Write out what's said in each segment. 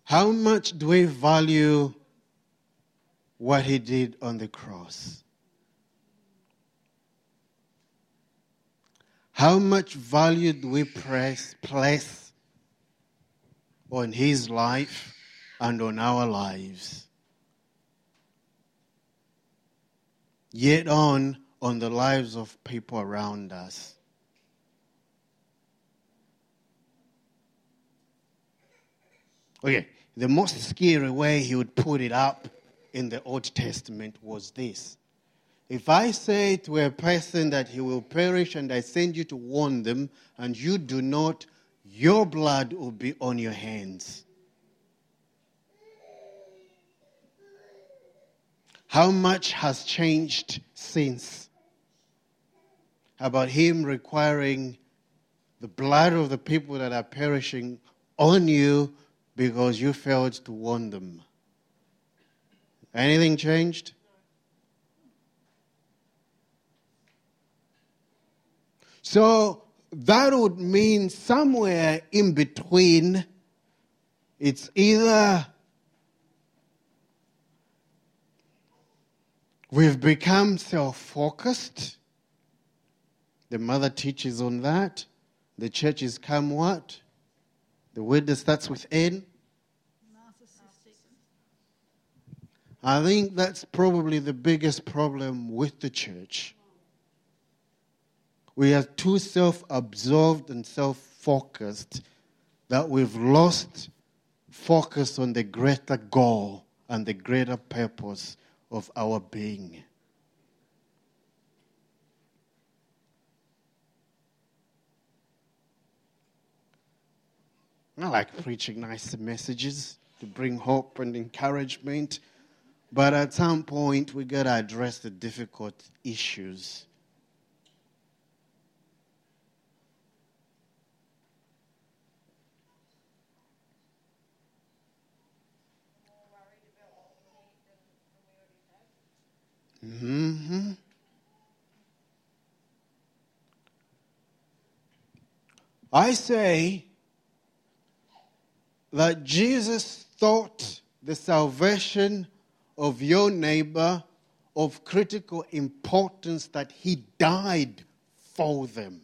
How much do we value what he did on the cross? How much value do we place on his life and on our lives? Yet on the lives of people around us. Okay, the most scary way he would put it up in the Old Testament was this. If I say to a person that he will perish and I send you to warn them and you do not, your blood will be on your hands. How much has changed since about him requiring the blood of the people that are perishing on you because you failed to warn them? Anything changed? So that would mean somewhere in between, it's either we've become self-focused. The mother teaches on that. The church has come what? The word that starts with N? Narcissistic. I think that's probably the biggest problem with the church. We are too self-absorbed and self-focused that we've lost focus on the greater goal and the greater purpose of our being. I like preaching nice messages to bring hope and encouragement, but at some point we got to address the difficult issues. Mm-hmm. I say that Jesus thought the salvation of your neighbor of critical importance that he died for them.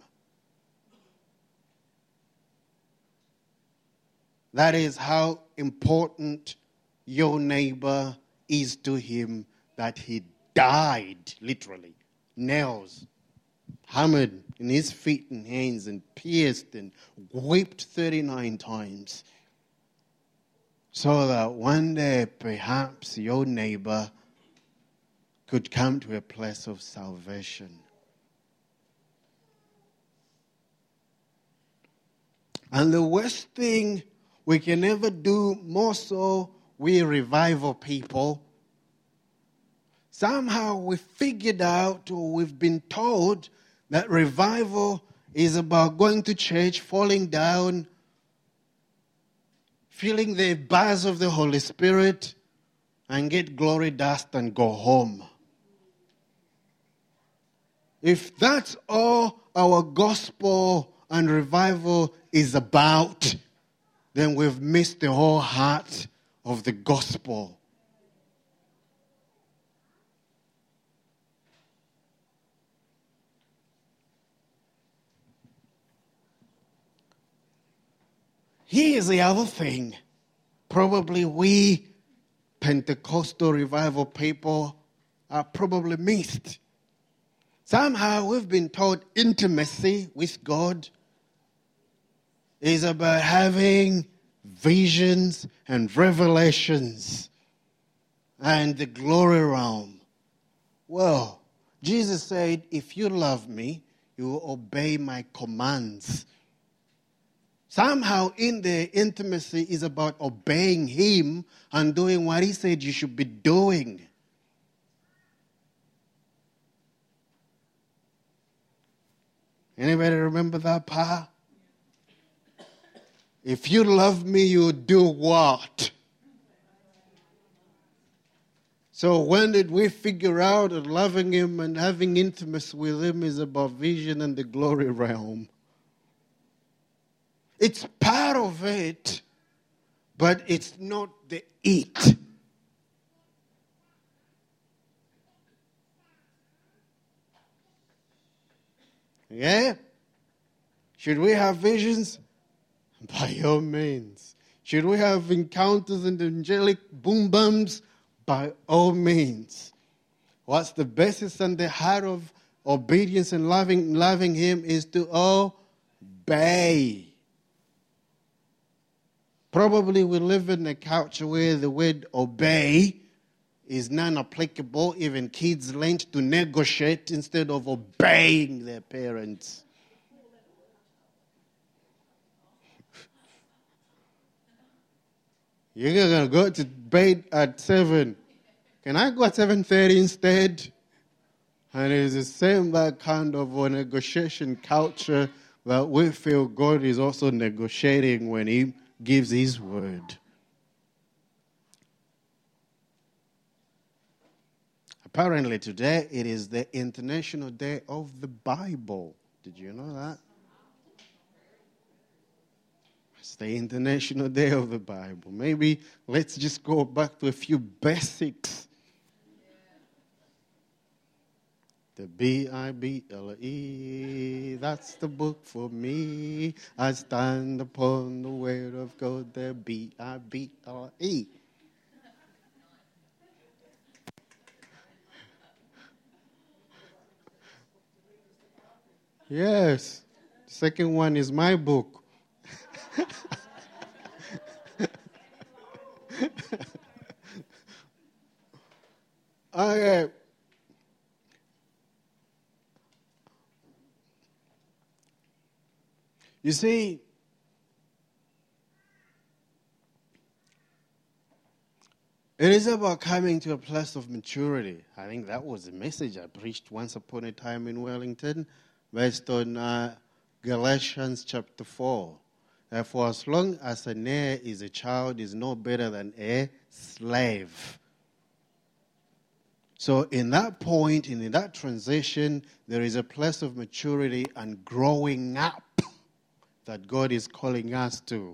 That is how important your neighbor is to him, that he died, literally, nails hammered in his feet and hands and pierced and whipped 39 times so that one day perhaps your neighbor could come to a place of salvation. And the worst thing we can ever do, more so we revival people, somehow we figured out or we've been told that revival is about going to church, falling down, feeling the buzz of the Holy Spirit, and get glory dust and go home. If that's all our gospel and revival is about, then we've missed the whole heart of the gospel. Here's the other thing. Probably we Pentecostal revival people are probably missed. Somehow we've been taught intimacy with God is about having visions and revelations and the glory realm. Well, Jesus said, if you love me, you will obey my commands. Somehow in the intimacy is about obeying him and doing what he said you should be doing. Anybody remember that part? If you love me, you do what? So when did we figure out that loving him and having intimacy with him is about vision and the glory realm? It's part of it, but it's not the it. Yeah? Should we have visions? By all means. Should we have encounters and angelic boom bums? By all means. What's the basis and the heart of obedience and loving Him is to obey. Probably we live in a culture where the word obey is non-applicable. Even kids learn to negotiate instead of obeying their parents. You're going to go to bed at 7. Can I go at 7:30 instead? And it's the same that kind of a negotiation culture that we feel God is also negotiating when He gives His word. Apparently today it is the International Day of the Bible. Did you know that? It's the International Day of the Bible. Maybe let's just go back to a few basics. The Bible, that's the book for me. I stand upon the word of God, the Bible. Yes. The second one is my book. Okay. You see, it is about coming to a place of maturity. I think that was the message I preached once upon a time in Wellington, based on Galatians chapter 4. For as long as an heir is a child, is no better than a slave. So in that point, in that transition, there is a place of maturity and growing up that God is calling us to.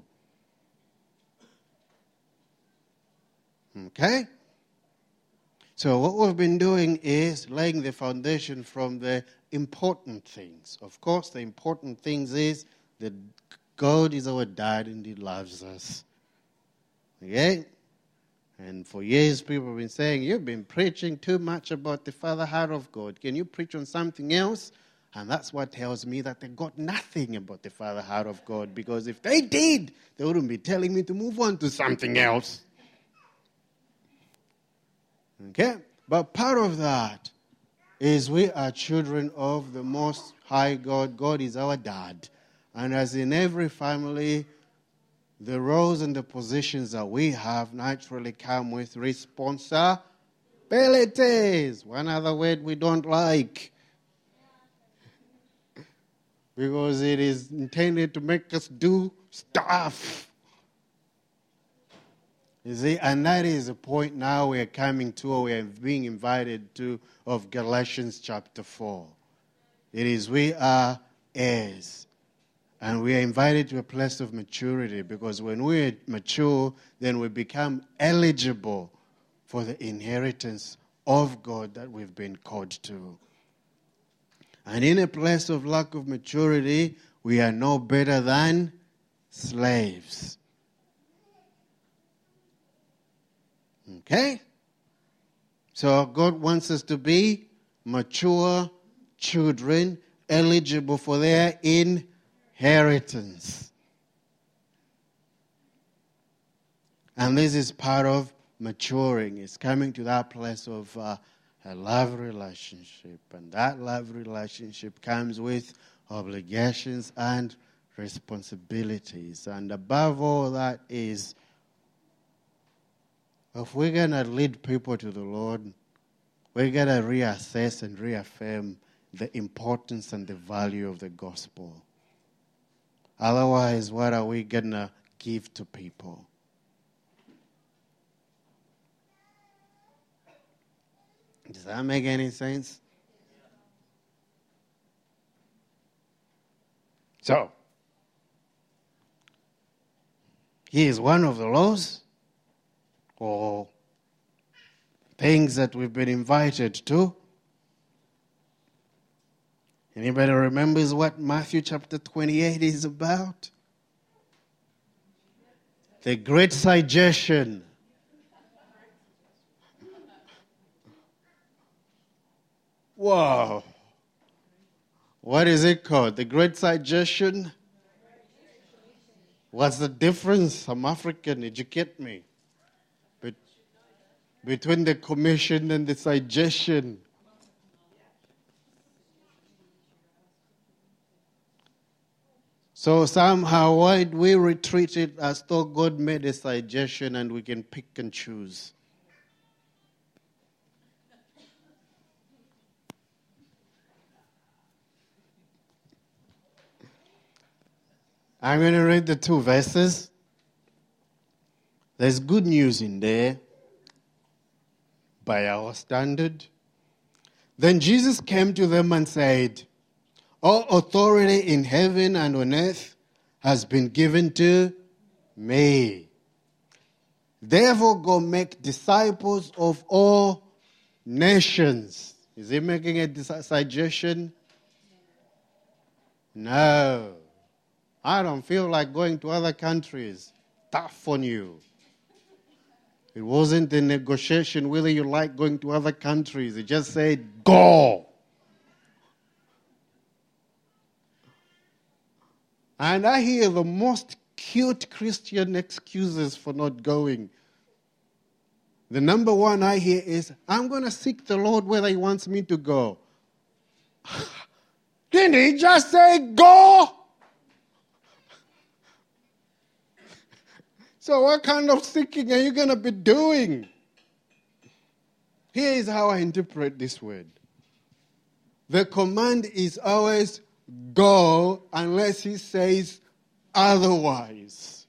Okay? So what we've been doing is laying the foundation from the important things. Of course, the important things is that God is our dad and He loves us. Okay? And for years, people have been saying, you've been preaching too much about the fatherhood of God. Can you preach on something else? And that's what tells me that they got nothing about the fatherhood of God. Because if they did, they wouldn't be telling me to move on to something else. Okay? But part of that is we are children of the Most High God. God is our dad. And as in every family, the roles and the positions that we have naturally come with responsibilities. One other word we don't like. Because it is intended to make us do stuff. You see, and that is the point now we're coming to, or we're being invited to, of Galatians chapter 4. It is we are heirs. And we are invited to a place of maturity, because when we mature, then we become eligible for the inheritance of God that we've been called to. And in a place of lack of maturity, we are no better than slaves. Okay? So God wants us to be mature children, eligible for their inheritance. And this is part of maturing. It's coming to that place of a love relationship. And that love relationship comes with obligations and responsibilities. And above all that is, if we're going to lead people to the Lord, we're going to reassess and reaffirm the importance and the value of the gospel. Otherwise, what are we going to give to people? Does that make any sense? So, Here is one of the laws or things that we've been invited to. Anybody remembers what Matthew chapter 28 is about? The Great Suggestion. Wow. What is it called? The Great Suggestion? What's the difference? I'm African, educate me. But between the commission and the suggestion. So somehow, why we retreat it as though God made a suggestion and we can pick and choose? I'm going to read the 2 verses. There's good news in there by our standard. Then Jesus came to them and said, all authority in heaven and on earth has been given to me. Therefore, go make disciples of all nations. Is he making a suggestion? No. I don't feel like going to other countries. Tough on you. It wasn't a negotiation whether you like going to other countries. It just said, go. And I hear the most cute Christian excuses for not going. The number one I hear is, I'm going to seek the Lord whether he wants me to go. Didn't he just say go? So what kind of seeking are you going to be doing? Here is how I interpret this word. The command is always go unless he says otherwise.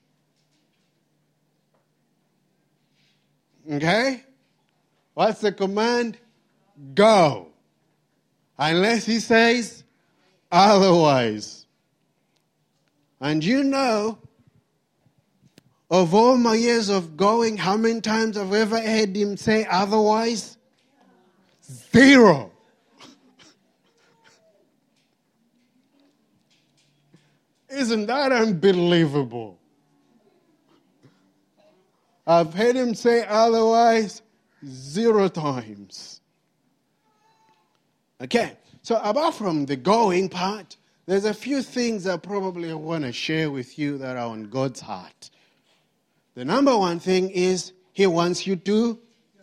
Okay? What's the command? Go. Unless he says otherwise. And you know, of all my years of going, how many times I've ever heard him say otherwise? 0. Isn't that unbelievable? I've heard him say otherwise 0 times. Okay, so apart from the going part, there's a few things I probably want to share with you that are on God's heart. The number one thing is he wants you to.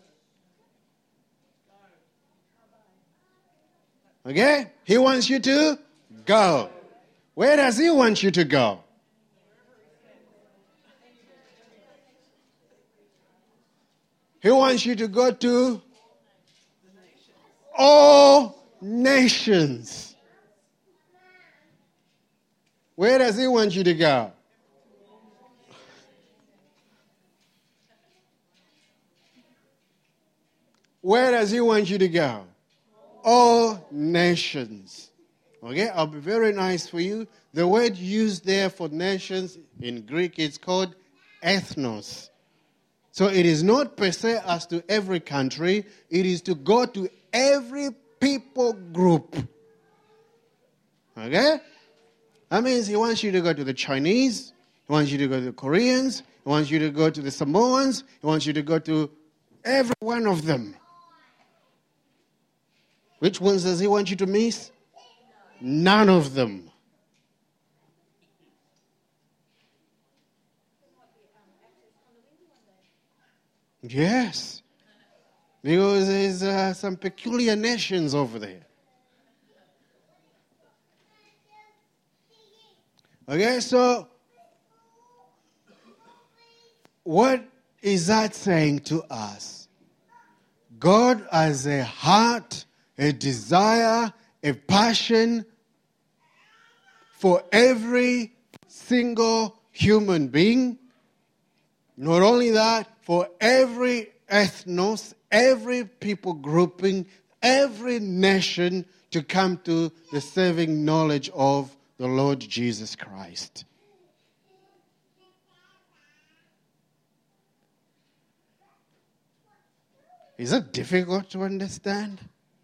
Okay? He wants you to go. Where does he want you to go? He wants you to go to all nations. Where does he want you to go? Where does he want you to go? All nations. Okay, I'll be very nice for you. The word used there for nations in Greek is called ethnos. So it is not per se as to every country. It is to go to every people group. Okay? That means he wants you to go to the Chinese. He wants you to go to the Koreans. He wants you to go to the Samoans. He wants you to go to every one of them. Which ones does he want you to miss? None of them. Yes. Because there's some peculiar nations over there. Okay, so what is that saying to us? God has a heart, a desire, a passion for every single human being. Not only that, for every ethnos, every people grouping, every nation to come to the saving knowledge of the Lord Jesus Christ. Is it difficult to understand?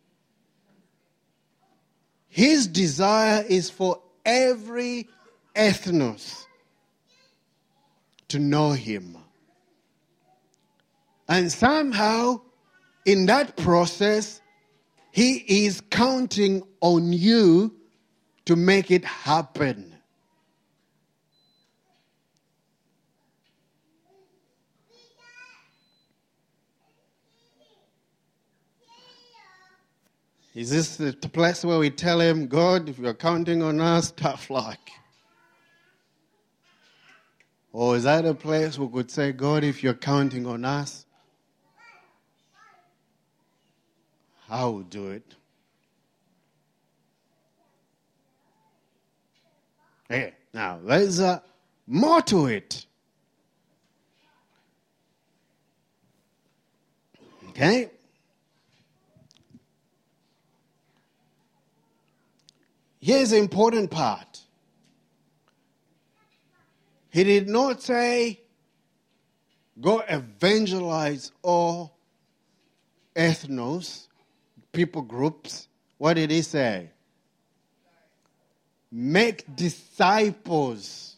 His desire is for every ethnos to know him. And somehow, in that process, he is counting on you to make it happen. Is this the place where we tell him, God, if you're counting on us, tough luck? Or is that a place we could say, God, if you're counting on us, I will do it. Okay, now there's more to it. Okay? Here's the important part. He did not say, go evangelize all ethnos, people groups. What did he say? Make disciples.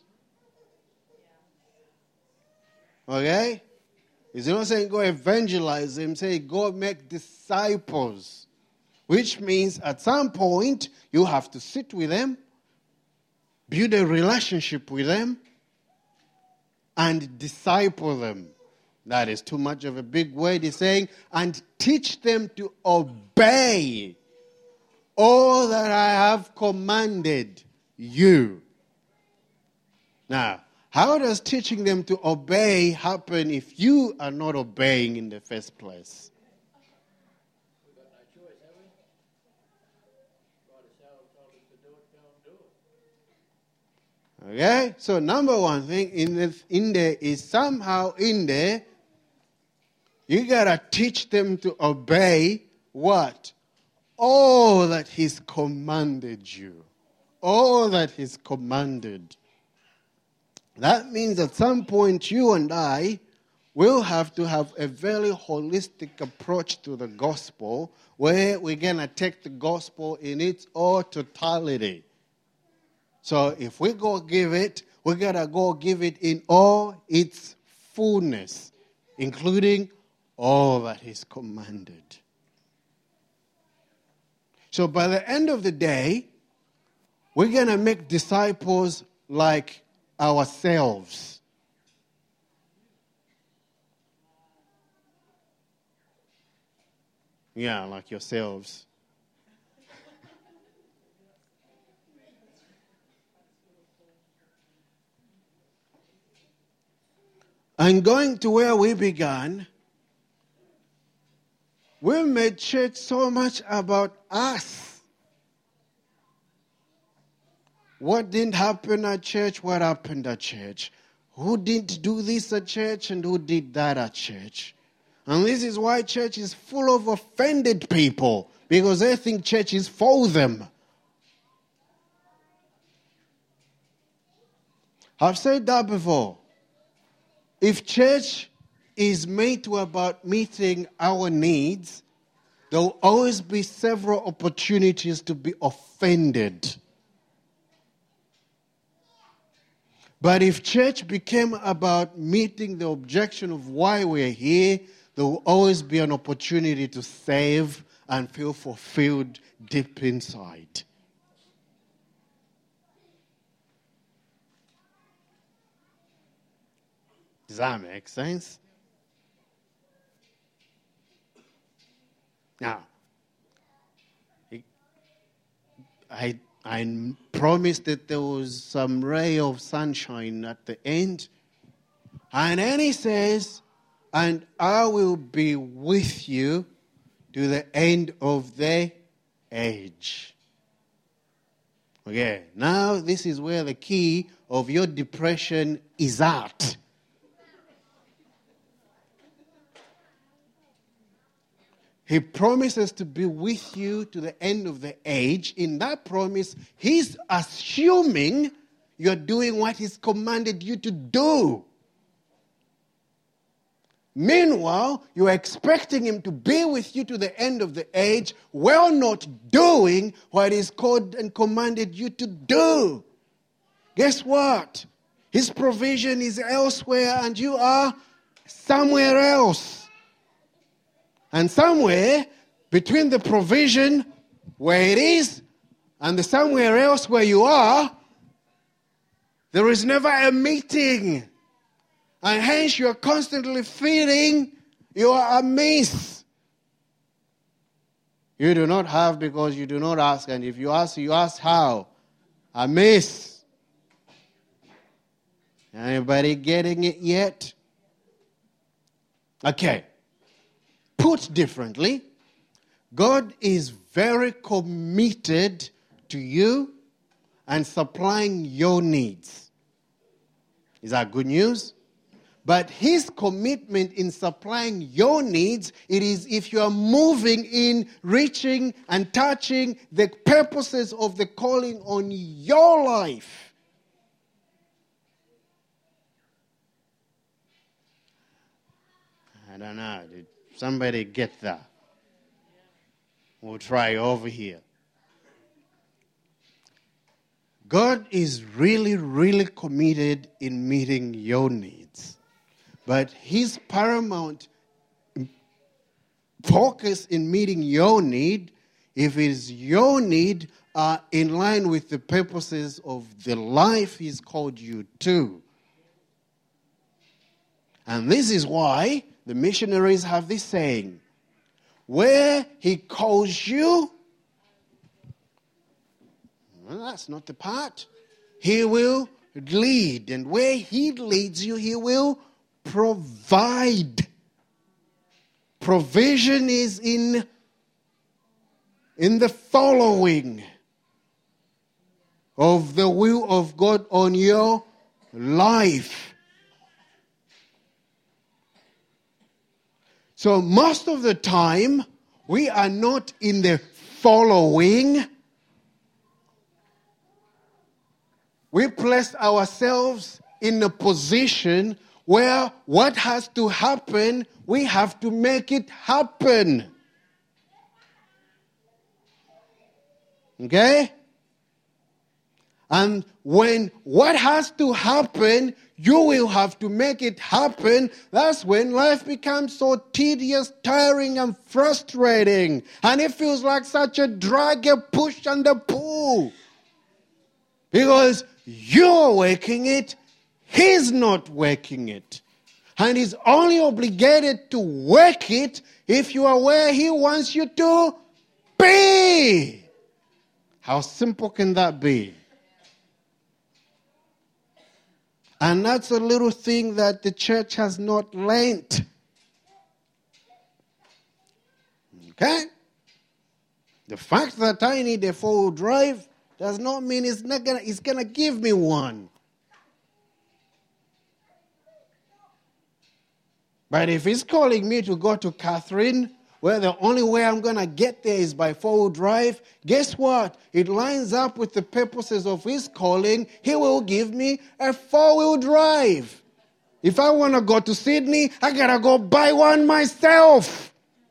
Okay? He's not saying go evangelize them, say go make disciples. Which means at some point you have to sit with them, build a relationship with them, and disciple them. That is too much of a big word. He's saying, and teach them to obey all that I have commanded you. Now, how does teaching them to obey happen if you are not obeying in the first place? Okay, so number one thing in there is somehow in there, you gotta teach them to obey what? All that He's commanded you. All that He's commanded. That means at some point you and I will have to have a very holistic approach to the gospel where we're gonna take the gospel in its all totality. So if we go give it, we got to go give it in all its fullness, including all that He's commanded. So by the end of the day, we're going to make disciples like ourselves. Yeah, like yourselves. And going to where we began, we made church so much about us. What didn't happen at church? What happened at church? Who didn't do this at church and who did that at church? And this is why church is full of offended people, because they think church is for them. I've said that before. If church is made to about meeting our needs, there will always be several opportunities to be offended. But if church became about meeting the objection of why we're here, there will always be an opportunity to save and feel fulfilled deep inside. Does that make sense? Now, I promised that there was some ray of sunshine at the end. And then he says, and I will be with you to the end of the age. Okay, now this is where the key of your depression is at. He promises to be with you to the end of the age. In that promise, He's assuming you're doing what He's commanded you to do. Meanwhile, you are expecting him to be with you to the end of the age while not doing what he's called and commanded you to do. Guess what? His provision is elsewhere and you are somewhere else. And somewhere between the provision where it is and the somewhere else where you are, there is never a meeting. And hence you are constantly feeling you are amiss. You do not have because you do not ask. And if you ask how? Amiss. Anybody getting it yet? Okay. Put differently, God is very committed to you and supplying your needs. Is that good news? But his commitment in supplying your needs, it is if you are moving in, reaching and touching the purposes of the calling on your life. I don't know. Did somebody get that? We'll try over here. God is really, really committed in meeting your needs. But his paramount focus in meeting your need, if it is your need, are in line with the purposes of the life he's called you to. And this is why the missionaries have this saying, where he calls you, well, that's not the part. He will lead. And where he leads you, he will provide. Provision is in the following of the will of God on your life. So most of the time, we are not in the following. We place ourselves in a position where what has to happen, we have to make it happen. Okay? And when what has to happen, you will have to make it happen. That's when life becomes so tedious, tiring, and frustrating. And it feels like such a drag, a push, and a pull. Because you're working it, he's not working it. And he's only obligated to work it if you are where he wants you to be. How simple can that be? And that's a little thing that the church has not learnt. Okay? The fact that I need a 4-wheel drive does not mean it's going to give me one. But if he's calling me to go to Catherine, where the only way I'm going to get there is by 4-wheel drive, guess what? It lines up with the purposes of his calling. He will give me a 4-wheel drive. If I want to go to Sydney, I got to go buy one myself.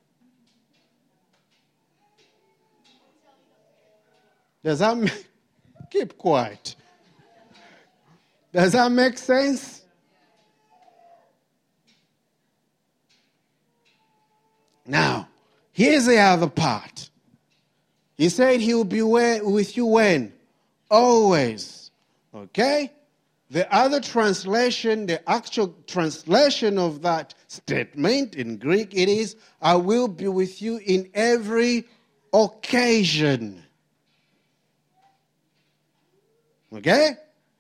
Does that make... Keep quiet. Does that make sense? Now, here's the other part. He said he will be with you when? Always. Okay? The other translation, the actual translation of that statement in Greek, it is, I will be with you in every occasion. Okay?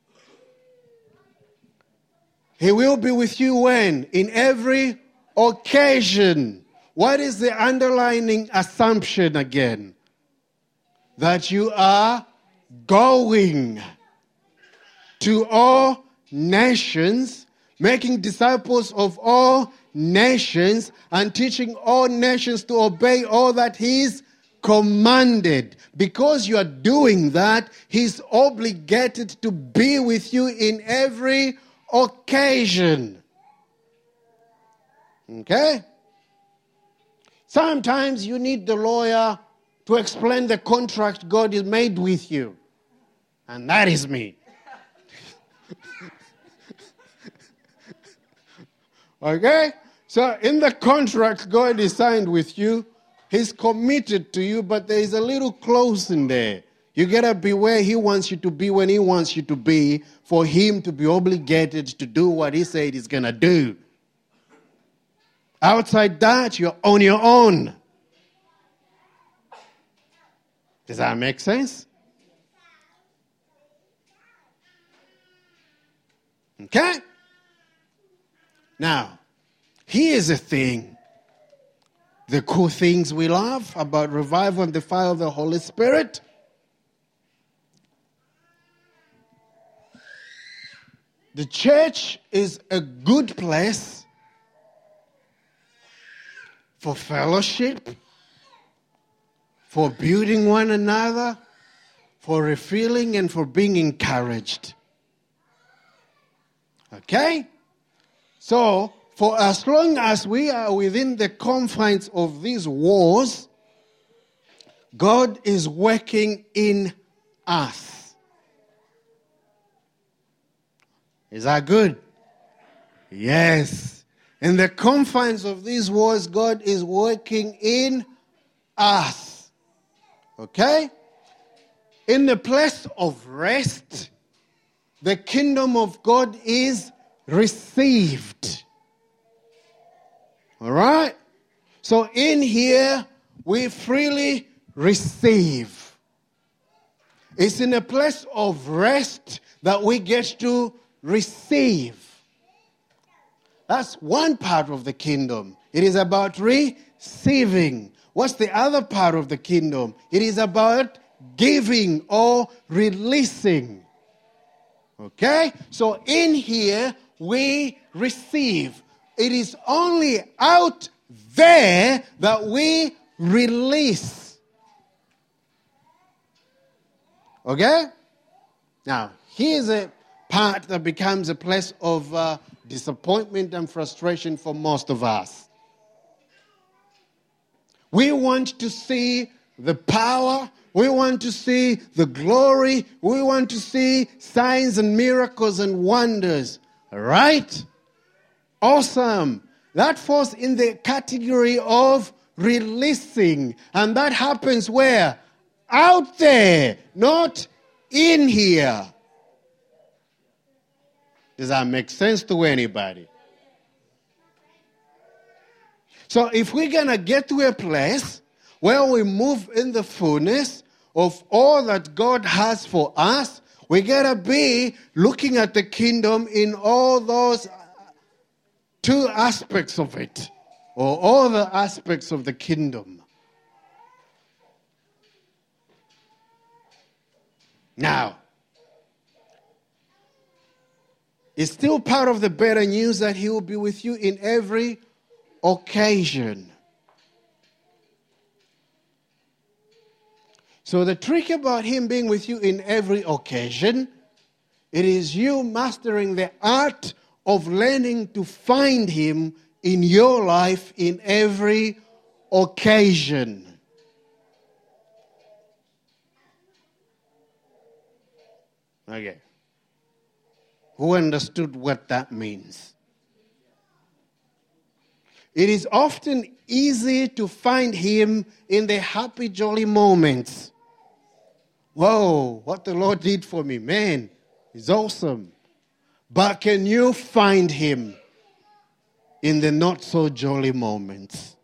He will be with you when? In every occasion. What is the underlying assumption again? That you are going to all nations, making disciples of all nations, and teaching all nations to obey all that he's commanded. Because you are doing that, he's obligated to be with you in every occasion. Okay? Sometimes you need the lawyer to explain the contract God has made with you. And that is me. Okay? So in the contract God has signed with you, He's committed to you, but there is a little clause in there. You got to be where He wants you to be when He wants you to be for Him to be obligated to do what He said He's going to do. Outside that, you're on your own. Does that make sense? Okay? Now, here's the thing. The cool things we love about revival and the fire of the Holy Spirit. The church is a good place for fellowship, for building one another, for refilling and for being encouraged. Okay? So, for as long as we are within the confines of these walls, God is working in us. Is that good? Yes. In the confines of these walls, God is working in us. Okay? In the place of rest, the kingdom of God is received. All right? So in here, we freely receive. It's in a place of rest that we get to receive. That's one part of the kingdom. It is about receiving. What's the other part of the kingdom? It is about giving or releasing. Okay? So in here, we receive. It is only out there that we release. Okay? Now, here's a part that becomes a place of disappointment and frustration for most of us. We want to see the power. We want to see the glory. We want to see signs and miracles and wonders. Right? Awesome. That falls in the category of releasing. And that happens where? Out there, not in here. Does that make sense to anybody? So if we're going to get to a place where we move in the fullness of all that God has for us, we got to be looking at the kingdom in all those two aspects of it, or all the aspects of the kingdom. Now, it's still part of the better news that He will be with you in every occasion. So the trick about Him being with you in every occasion, it is you mastering the art of learning to find Him in your life in every occasion. Okay. Who understood what that means? It is often easy to find Him in the happy, jolly moments. Whoa, what the Lord did for me, man, is awesome. But can you find Him in the not so jolly moments?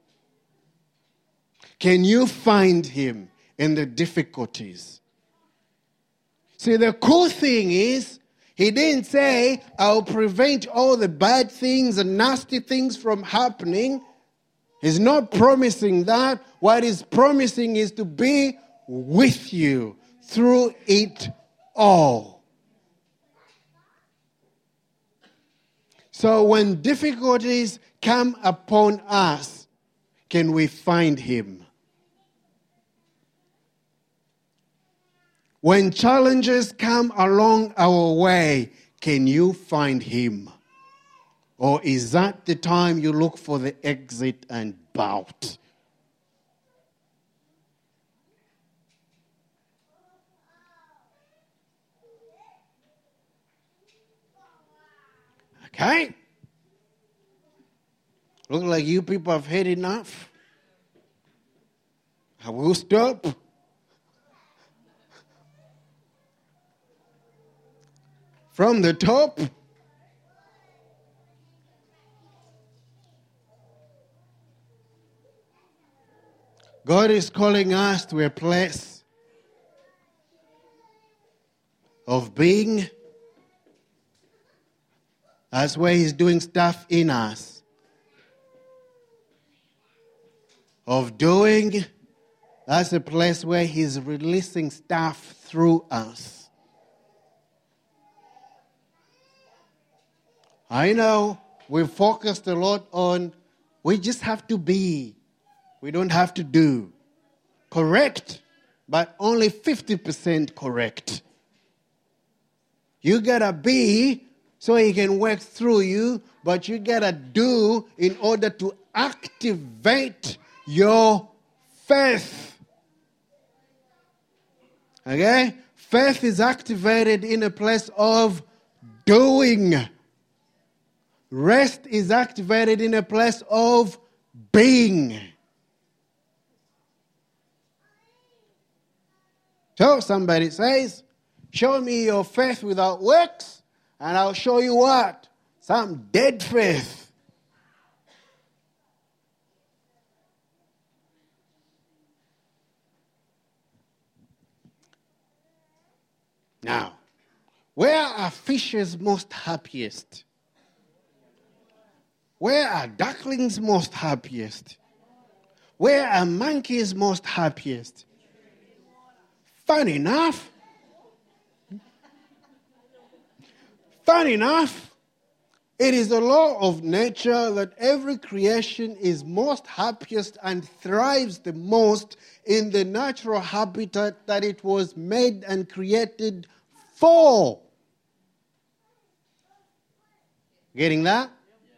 Can you find Him in the difficulties? See, the cool thing is, He didn't say, I'll prevent all the bad things and nasty things from happening. He's not promising that. What He's promising is to be with you through it all. So when difficulties come upon us, can we find Him? When challenges come along our way, can you find Him? Or is that the time you look for the exit and bout? Okay? Look like you people have had enough. I will stop. From the top. God is calling us to a place of being. That's where He's doing stuff in us. Of doing, that's a place where He's releasing stuff through us. I know we've focused a lot on, we just have to be. We don't have to do. Correct, but only 50% correct. You gotta be so He can work through you, but you gotta do in order to activate your faith. Okay? Faith is activated in a place of doing. Rest is activated in a place of being. So somebody says, show me your faith without works, and I'll show you what? Some dead faith. Now, where are fishes most happiest? Where are ducklings most happiest? Where are monkeys most happiest? Fun enough, it is the law of nature that every creation is most happiest and thrives the most in the natural habitat that it was made and created for. Getting that?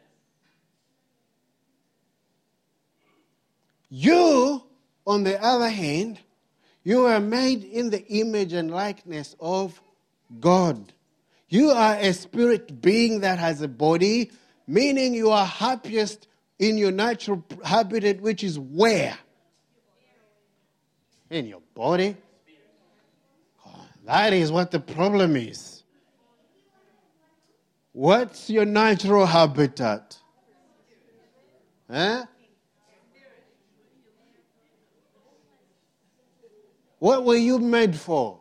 You, on the other hand, you are made in the image and likeness of God. You are a spirit being that has a body, meaning you are happiest in your natural habitat, which is where? In your body. Oh, that is what the problem is. What's your natural habitat? Huh? What were you made for?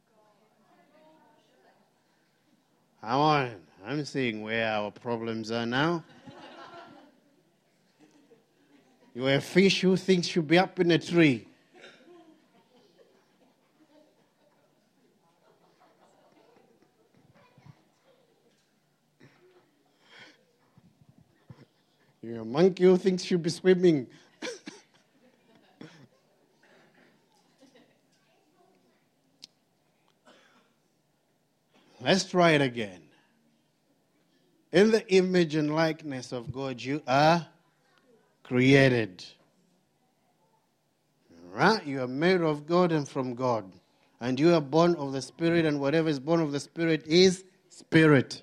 Come on, I'm seeing where our problems are now. You're a fish who thinks you'll be up in a tree. You're a monkey who thinks you'll be swimming. Let's try it again. In the image and likeness of God, you are created. Right? You are made of God and from God. And you are born of the Spirit, and whatever is born of the Spirit is spirit.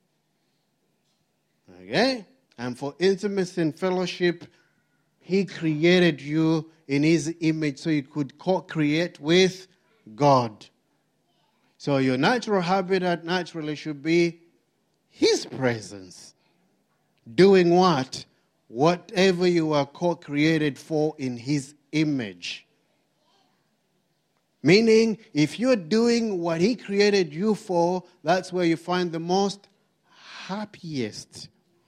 Okay? And for intimacy and fellowship, He created you in His image so you could co-create with God. So your natural habitat naturally should be His presence. Doing what? Whatever you are co-created for in His image. Meaning, if you're doing what He created you for, that's where you find the most happiest.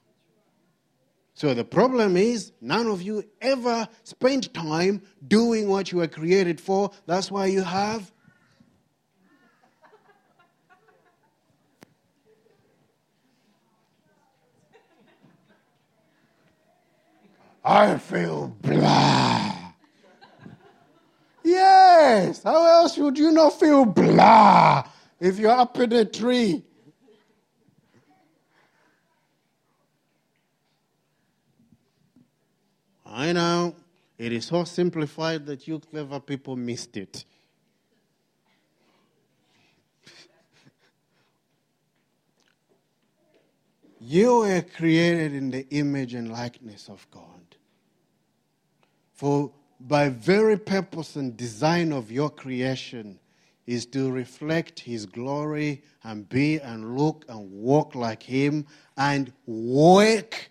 So the problem is, none of you ever spend time doing what you were created for. That's why you have I feel blah. Yes, how else would you not feel blah if you're up in a tree? I know. It is so simplified that you clever people missed it. You were created in the image and likeness of God. For by very purpose and design of your creation is to reflect His glory and be and look and walk like Him and work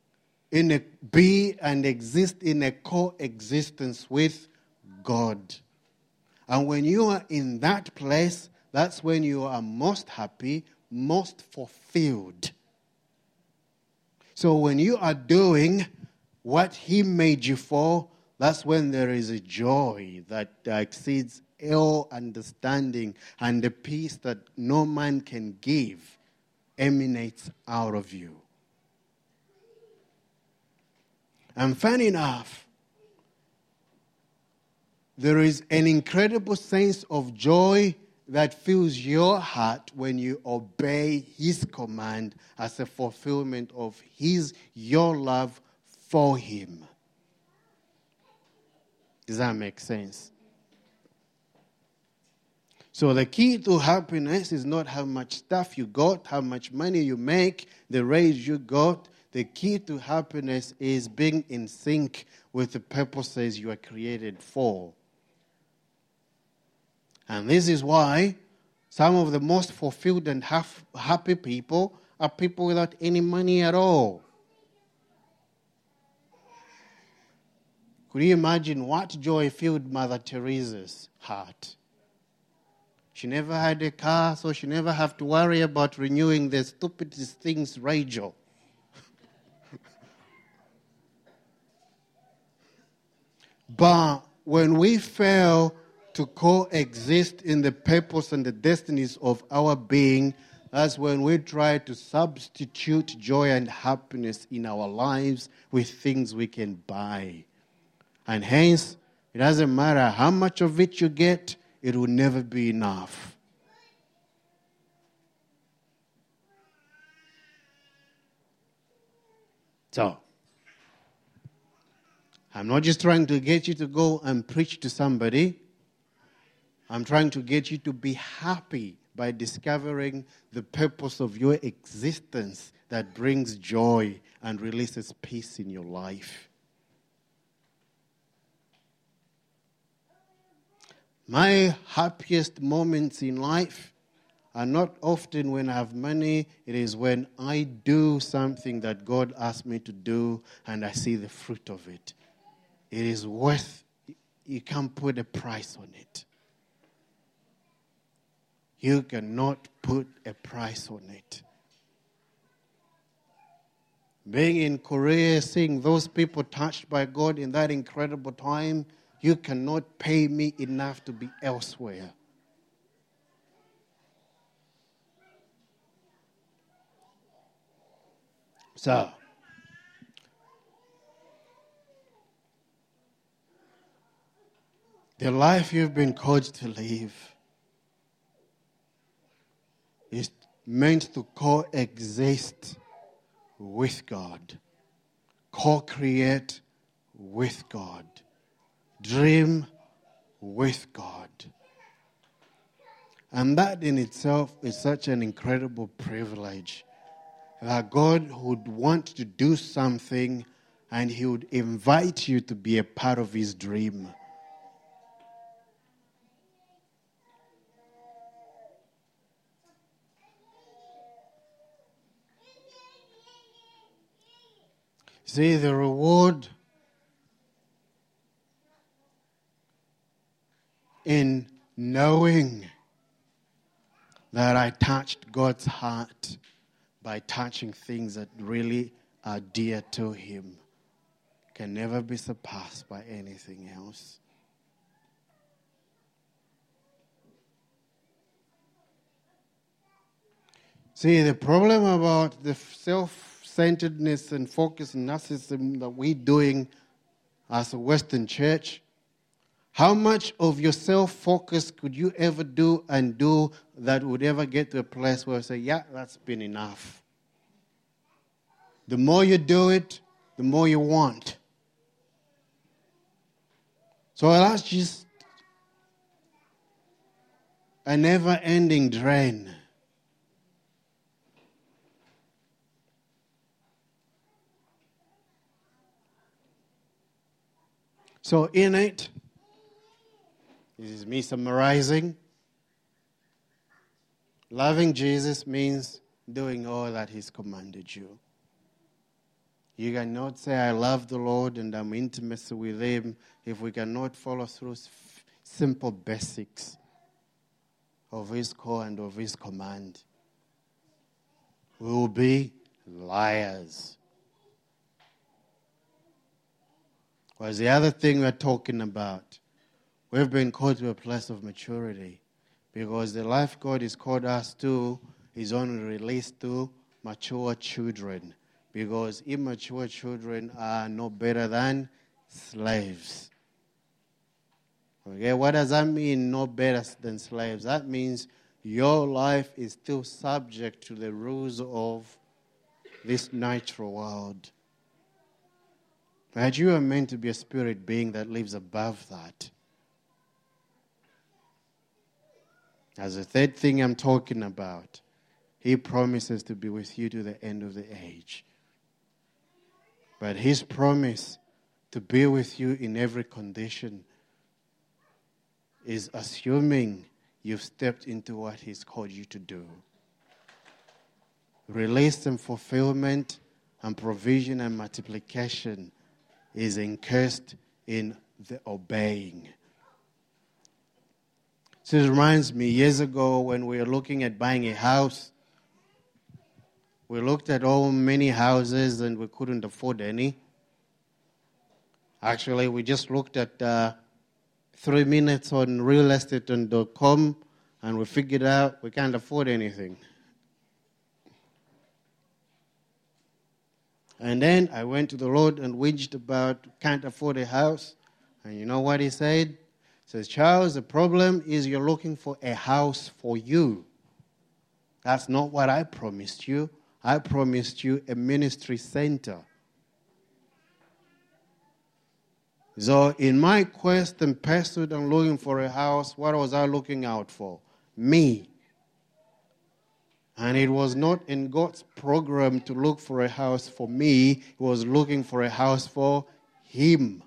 be and exist in a coexistence with God. And when you are in that place, that's when you are most happy, most fulfilled. So when you are doing what He made you for, that's when there is a joy that exceeds all understanding, and the peace that no man can give emanates out of you. And funny enough, there is an incredible sense of joy that fills your heart when you obey His command as a fulfillment of your love for Him. Does that make sense? So the key to happiness is not how much stuff you got, how much money you make, the raise you got. The key to happiness is being in sync with the purposes you are created for. And this is why some of the most fulfilled and happy people are people without any money at all. Could you imagine what joy filled Mother Teresa's heart? She never had a car, so she never had to worry about renewing the stupidest things, Rachel. But when we fail to coexist in the purpose and the destinies of our being, that's when we try to substitute joy and happiness in our lives with things we can buy. And hence, it doesn't matter how much of it you get, it will never be enough. So, I'm not just trying to get you to go and preach to somebody. I'm trying to get you to be happy by discovering the purpose of your existence that brings joy and releases peace in your life. My happiest moments in life are not often when I have money. It is when I do something that God asked me to do and I see the fruit of it. It is worth, you can't put a price on it. You cannot put a price on it. Being in Korea, seeing those people touched by God in that incredible time, you cannot pay me enough to be elsewhere. So, the life you've been called to live is meant to coexist with God, co-create with God, dream with God. And that in itself is such an incredible privilege that God would want to do something and He would invite you to be a part of His dream. See, the reward in knowing that I touched God's heart by touching things that really are dear to Him can never be surpassed by anything else. See, the problem about the self-centeredness and focus and narcissism that we're doing as a Western church, how much of your self-focus could you ever do that would ever get to a place where you say, yeah, that's been enough? The more you do it, the more you want. So that's just a never-ending drain. So in it, this is me summarizing, loving Jesus means doing all that He's commanded you. You cannot say, I love the Lord and I'm intimate with Him if we cannot follow through simple basics of His call and of His command. We will be liars. What's the other thing we're talking about? We've been called to a place of maturity because the life God has called us to is only released to mature children, because immature children are no better than slaves. Okay, what does that mean, no better than slaves? That means your life is still subject to the rules of this natural world. But you are meant to be a spirit being that lives above that. As the third thing I'm talking about, He promises to be with you to the end of the age. But His promise to be with you in every condition is assuming you've stepped into what He's called you to do. Release and fulfillment and provision and multiplication is encursed in the obeying. So it reminds me, years ago when we were looking at buying a house, we looked at many houses and we couldn't afford any. Actually, we just looked at 3 minutes on realestate.com and we figured out we can't afford anything. And then I went to the Lord and whinged about can't afford a house. And you know what He said? He says, Charles, the problem is you're looking for a house for you. That's not what I promised you. I promised you a ministry center. So in my quest and pursuit and looking for a house, what was I looking out for? Me. And it was not in God's program to look for a house for me. He was looking for a house for Him.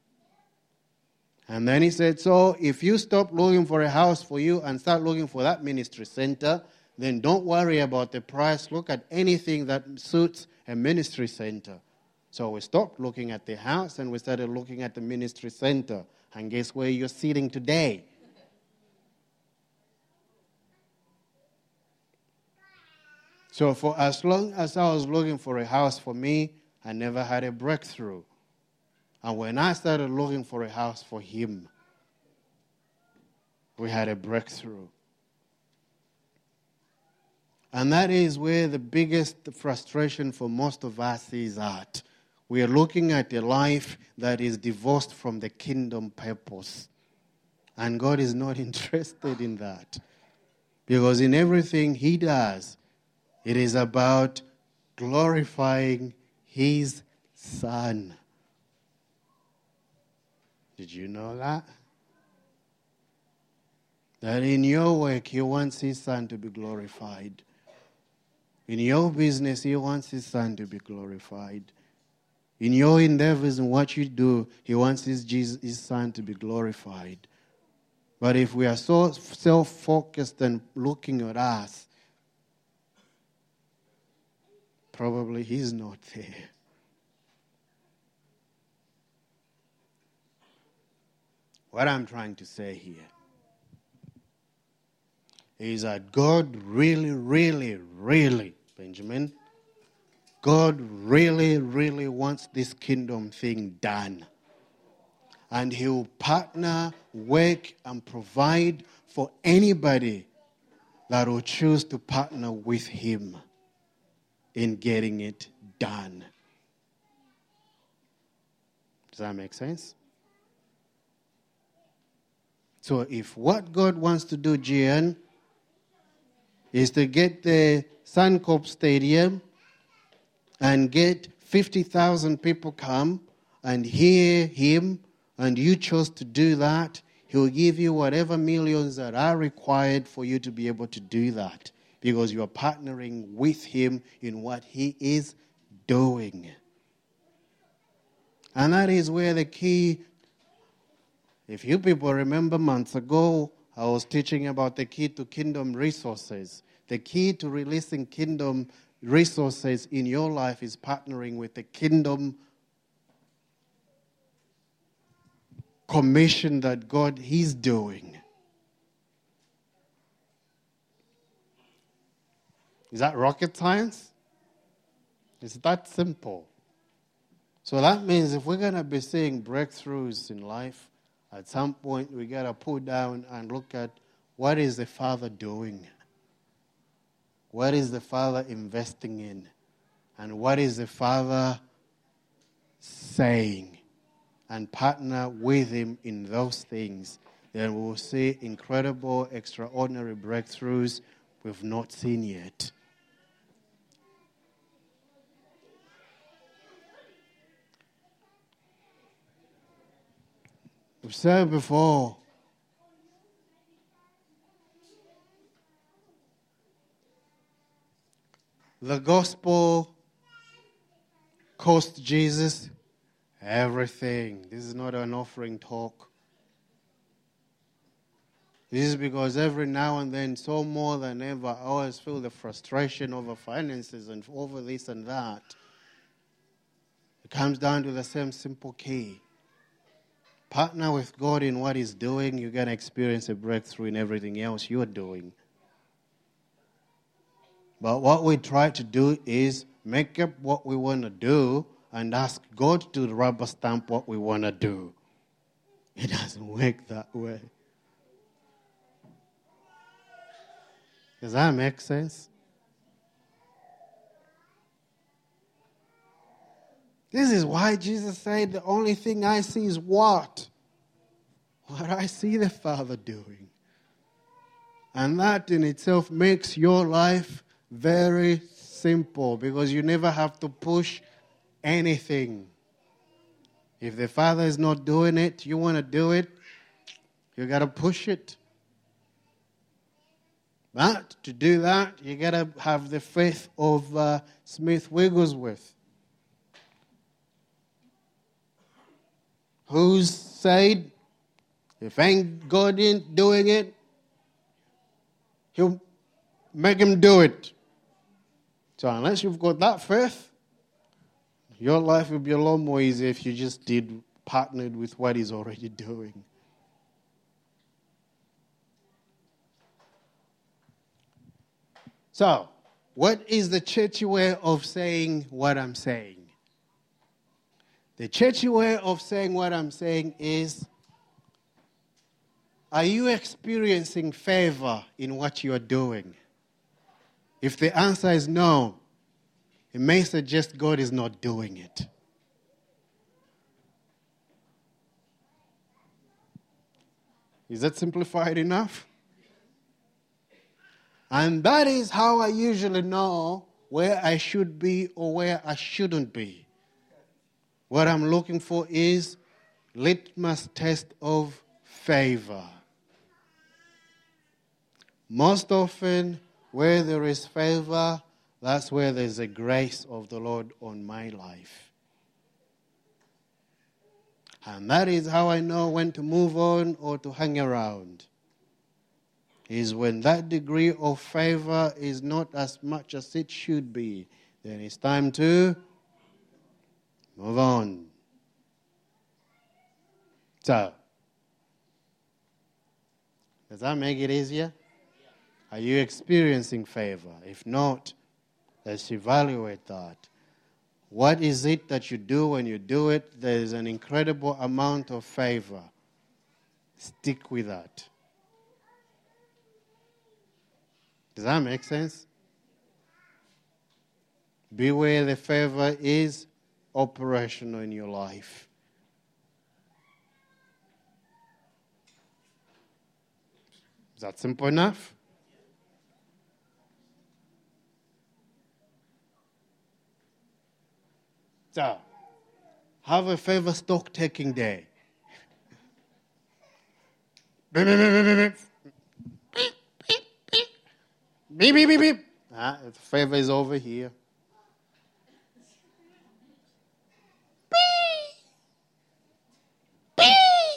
And then He said, so if you stop looking for a house for you and start looking for that ministry center, then don't worry about the price. Look at anything that suits a ministry center. So we stopped looking at the house and we started looking at the ministry center. And guess where you're sitting today? So for as long as I was looking for a house for me, I never had a breakthrough. And when I started looking for a house for Him, we had a breakthrough. And that is where the biggest frustration for most of us is at. We are looking at a life that is divorced from the kingdom purpose. And God is not interested in that. Because in everything He does, it is about glorifying His Son. Did you know that? That in your work, He wants His Son to be glorified. In your business, He wants His Son to be glorified. In your endeavors and what you do, He wants His Son to be glorified. But if we are so self-focused and looking at us, probably He's not there. What I'm trying to say here is that God really, Benjamin, God really wants this kingdom thing done. And He will partner, work, and provide for anybody that will choose to partner with Him in getting it done. Does that make sense? So if what God wants to do, Gian, is to get the Suncorp Stadium and get 50,000 people come and hear Him and you chose to do that, He'll give you whatever millions that are required for you to be able to do that, because you are partnering with Him in what He is doing. And that is where the key, if you people remember months ago, I was teaching about the key to kingdom resources. The key to releasing kingdom resources in your life is partnering with the kingdom commission that God is doing. Is that rocket science? It's that simple. So that means if we're going to be seeing breakthroughs in life, at some point we got to put down and look at what is the Father doing? What is the Father investing in? And what is the Father saying? And partner with Him in those things. Then we will see incredible, extraordinary breakthroughs we've not seen yet. We've said before, the gospel cost Jesus everything. This is not an offering talk. This is because every now and then, so more than ever, I always feel the frustration over finances and over this and that. It comes down to the same simple key. Partner with God in what He's doing, you're going to experience a breakthrough in everything else you're doing. But what we try to do is make up what we want to do and ask God to rubber stamp what we want to do. It doesn't work that way. Does that make sense? This is why Jesus said, the only thing I see is what? What I see the Father doing. And that in itself makes your life very simple, because you never have to push anything. If the Father is not doing it, you want to do it, you got to push it. But to do that, you got to have the faith of Smith Wigglesworth, who said, if ain't God ain't doing it, He'll make Him do it. So unless you've got that faith, your life would be a lot more easy if you just partnered with what He's already doing. So, what is the churchy way of saying what I'm saying? The churchy way of saying what I'm saying is, are you experiencing favor in what you are doing? If the answer is no, it may suggest God is not doing it. Is that simplified enough? And that is how I usually know where I should be or where I shouldn't be. What I'm looking for is litmus test of favor. Most often, where there is favor, that's where there's a grace of the Lord on my life. And that is how I know when to move on or to hang around. Is when that degree of favor is not as much as it should be. Then it's time to move on. So, does that make it easier? Are you experiencing favor? If not, let's evaluate that. What is it that you do when you do it? There is an incredible amount of favor. Stick with that. Does that make sense? Be where the favor is operational in your life. Is that simple enough? So, have a favor stock taking day. Beep, beep, beep, beep, beep. Beep, beep, beep. Beep, beep, beep, beep. The favor is over here. Beep.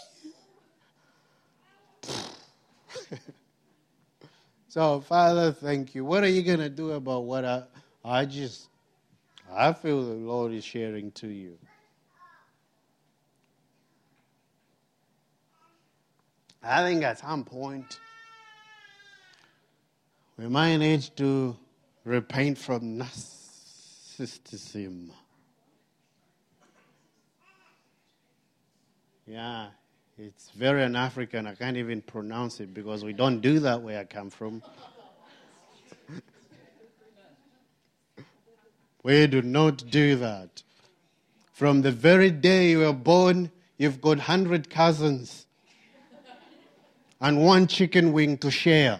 Beep. So, Father, thank you. What are you going to do about what I feel the Lord is sharing to you? I think at some point, we might need to repent from narcissism. Yeah, it's very un-African. I can't even pronounce it because we don't do that where I come from. We do not do that. From the very day you were born, you've got 100 cousins and one chicken wing to share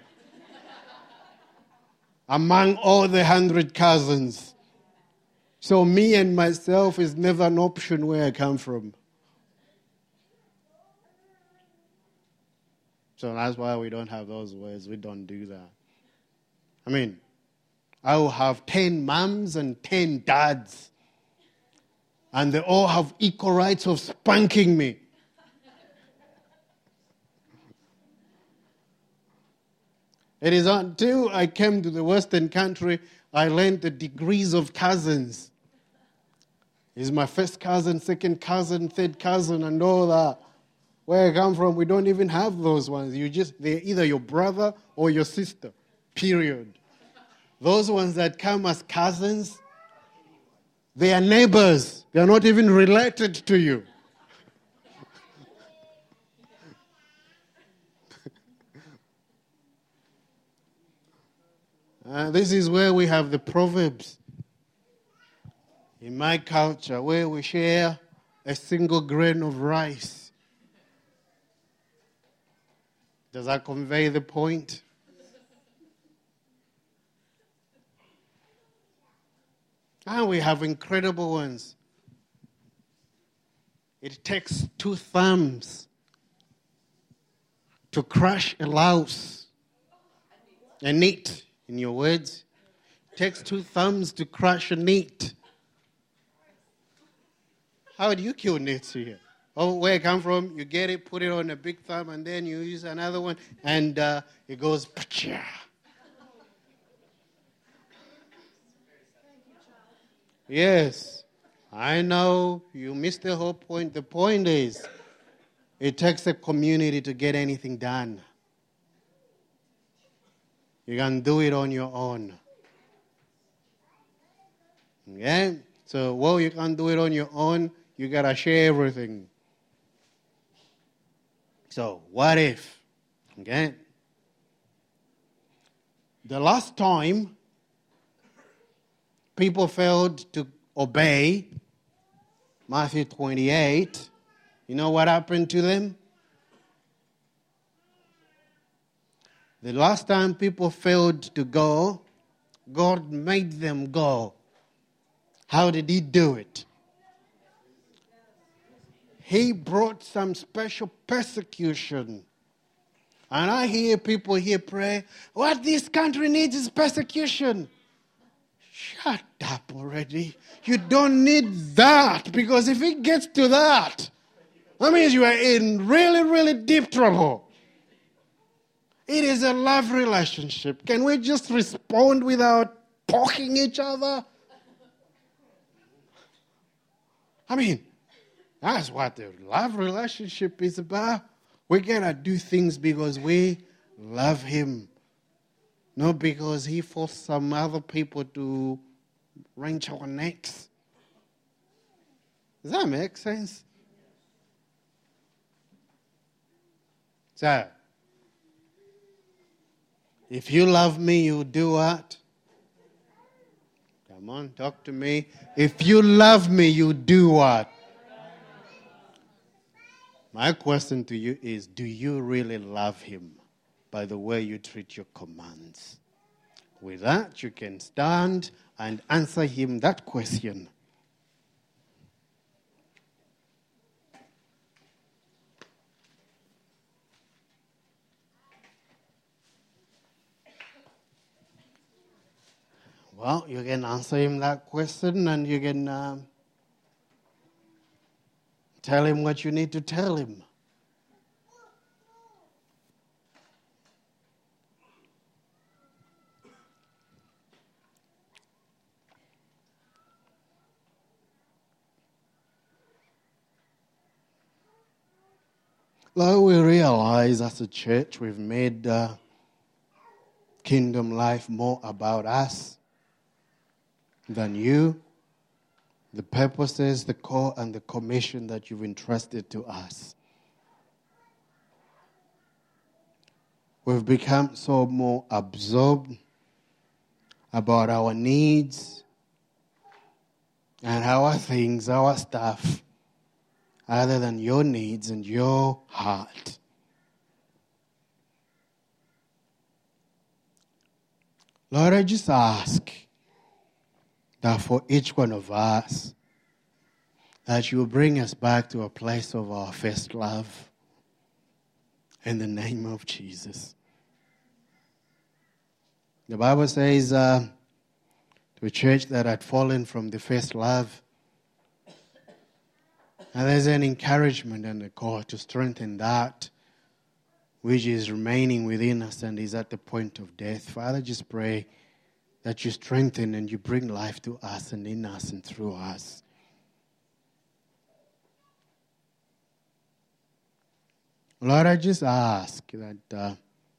among all the 100 cousins. So me and myself is never an option where I come from. So that's why we don't have those words. We don't do that. I mean, I will have 10 mums and 10 dads. And they all have equal rights of spanking me. It is until I came to the Western country, I learned the degrees of cousins. He's my first cousin, second cousin, third cousin, and all that. Where I come from, we don't even have those ones. They're either your brother or your sister, period. Those ones that come as cousins, they are neighbors. They are not even related to you. This is where we have the Proverbs. In my culture, where we share a single grain of rice. Does that convey the point? And we have incredible ones. It takes 2 thumbs to crush a louse. A neat, in your words. It takes 2 thumbs to crush a neat. How do you kill nits here? Oh, where I come from, you get it, put it on a big thumb, and then you use another one, and it goes, pa-cha. Yes, I know you missed the whole point. The point is, it takes a community to get anything done. You can do it on your own. Okay? So, while you can't do it on your own, you got to share everything. So, what if? Okay? The last time people failed to obey Matthew 28, you know what happened to them? The last time people failed to go, God made them go. How did He do it? He brought some special persecution. And I hear people here pray, what this country needs is persecution. Shut up already. You don't need that, because if it gets to that means you are in really, really deep trouble. It is a love relationship. Can we just respond without poking each other? I mean, that's what the love relationship is about. We're going to do things because we love Him, not because He forced some other people to wrench our necks. Does that make sense? So, if you love me, you do what? Come on, talk to me. If you love me, you do what? My question to you is, do you really love Him by the way you treat your commands? With that, you can stand and answer Him that question. Well, you can answer him that question and you can tell him what you need to tell him. Lord, we realize as a church we've made kingdom life more about us than you, the purposes, the call, and the commission that you've entrusted to us. We've become so more absorbed about our needs and our things, our stuff, other than your needs and your heart. Lord, I just ask that for each one of us, that you will bring us back to a place of our first love in the name of Jesus. The Bible says to a church that had fallen from the first love, and there's an encouragement and a call to strengthen that which is remaining within us and is at the point of death. Father, just pray that you strengthen and you bring life to us and in us and through us. Lord, I just ask that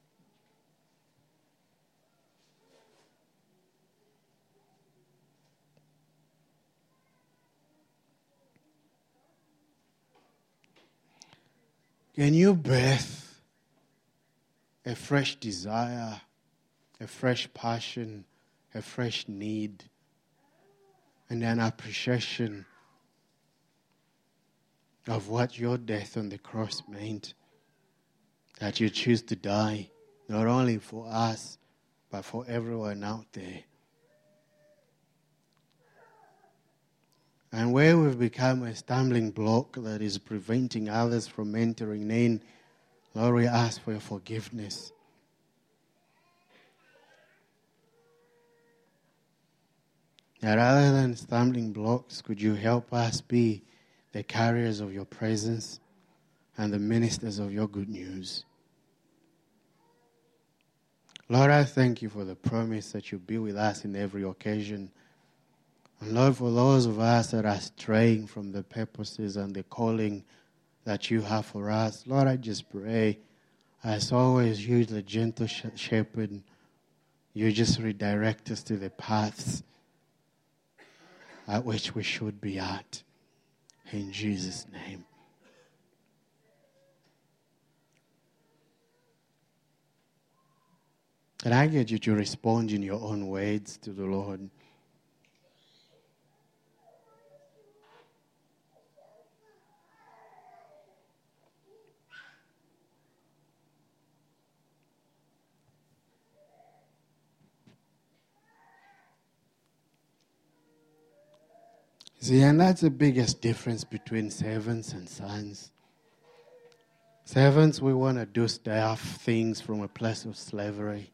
can you birth a fresh desire, a fresh passion, a fresh need, and an appreciation of what your death on the cross meant, that you choose to die, not only for us, but for everyone out there. And where we've become a stumbling block that is preventing others from entering in, Lord, we ask for your forgiveness. That rather than stumbling blocks, could you help us be the carriers of your presence and the ministers of your good news? Lord, I thank you for the promise that you'll be with us in every occasion. And Lord, for those of us that are straying from the purposes and the calling that you have for us, Lord, I just pray, as always, you, the gentle shepherd, you just redirect us to the paths at which we should be at. In Jesus' name. And I get you to respond in your own words to the Lord. See, and that's the biggest difference between servants and sons. Servants, we want to do stuff, things from a place of slavery.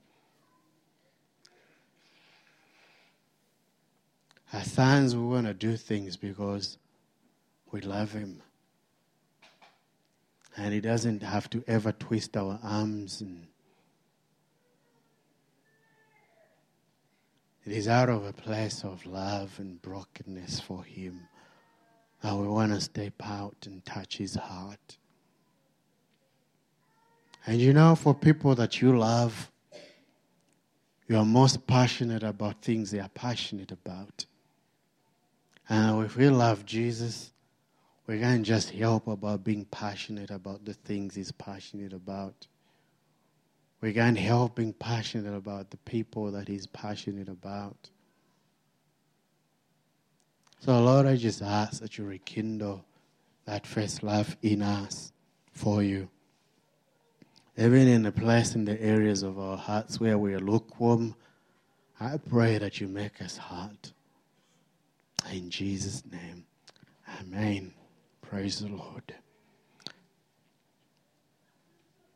As sons, we want to do things because we love him. And he doesn't have to ever twist our arms. And it is out of a place of love and brokenness for him that we want to step out and touch his heart. And you know, for people that you love, you are most passionate about things they are passionate about. And if we love Jesus, we can't just help about being passionate about the things he's passionate about. We can't help being passionate about the people that he's passionate about. So, Lord, I just ask that you rekindle that first love in us for you. Even in the place, in the areas of our hearts where we are lukewarm, I pray that you make us hot. In Jesus' name, amen. Praise the Lord.